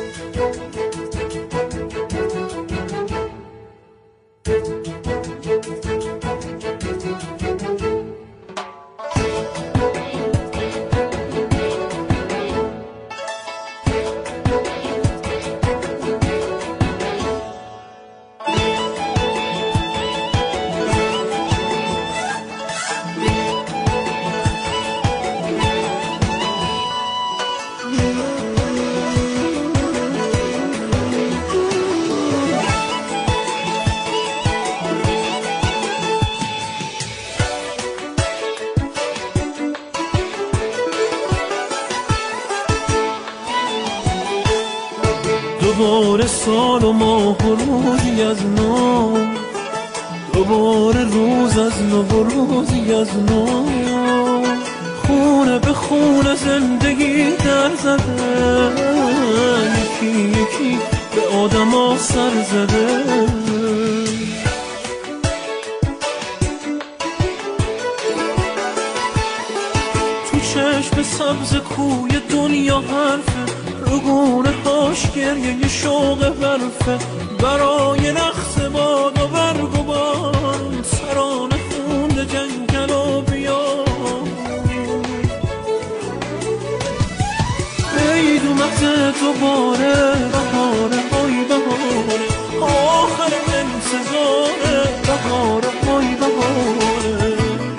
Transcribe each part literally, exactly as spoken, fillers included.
دوباره سال و ماه و روزی از نو، دوباره روز از نو و روزی از نو، خونه به خونه زندگی در زده، یکی یکی به آدم ها سر زده. تو چشم سبز کوی دنیا حرفه، رگونه هاش گریه شوق برفه، برای نقص باد و برگ و بارون، سرانه خونده جنگل و بیابون. عید اومده دوباره، بهاره های بهاره، آخر انتظاره، بهاره های بهاره.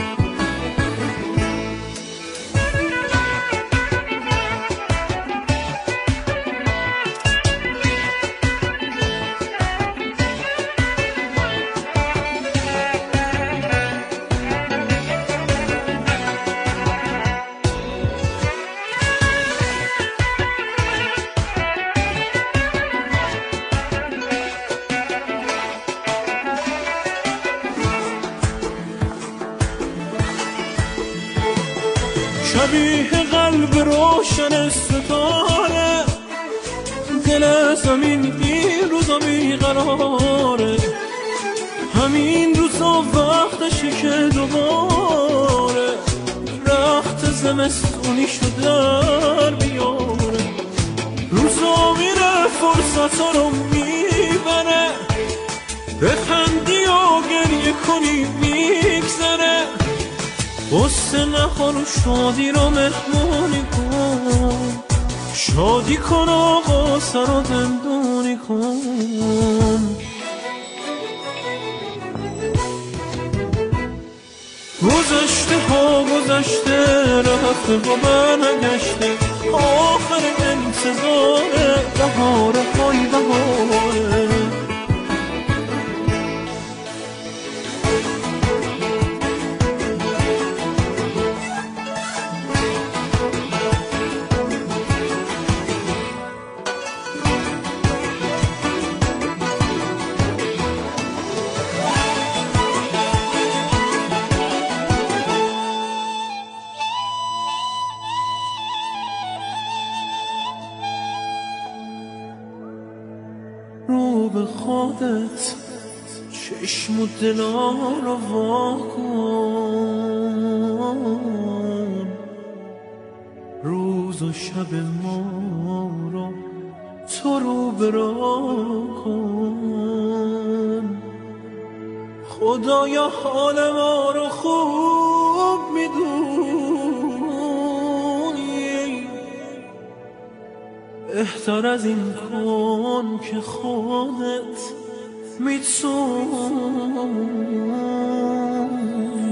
شبیه قلب روشن ستاره، دل زمین این روزا بیقراره، همین روزا وقتشی که دوباره رخت زمستونی شد در بیاره. روزا میره فرصتا رو میبره، بخندی و گریه کنی میگذره، غصه نخور و شادی رو مهمونی کن، شادی کن و غصه رو زندونی کن. گذشته ها گذشته رفته با من نگشته، آخر انتظاره، بهاره های بهاره. رو به خودت چشم و دلا رو وا کن، روز و شب ما رو تو رو برا کن. خدایا حال ما رو خوب میدونی، بهتر از این کن که خودت میتونی.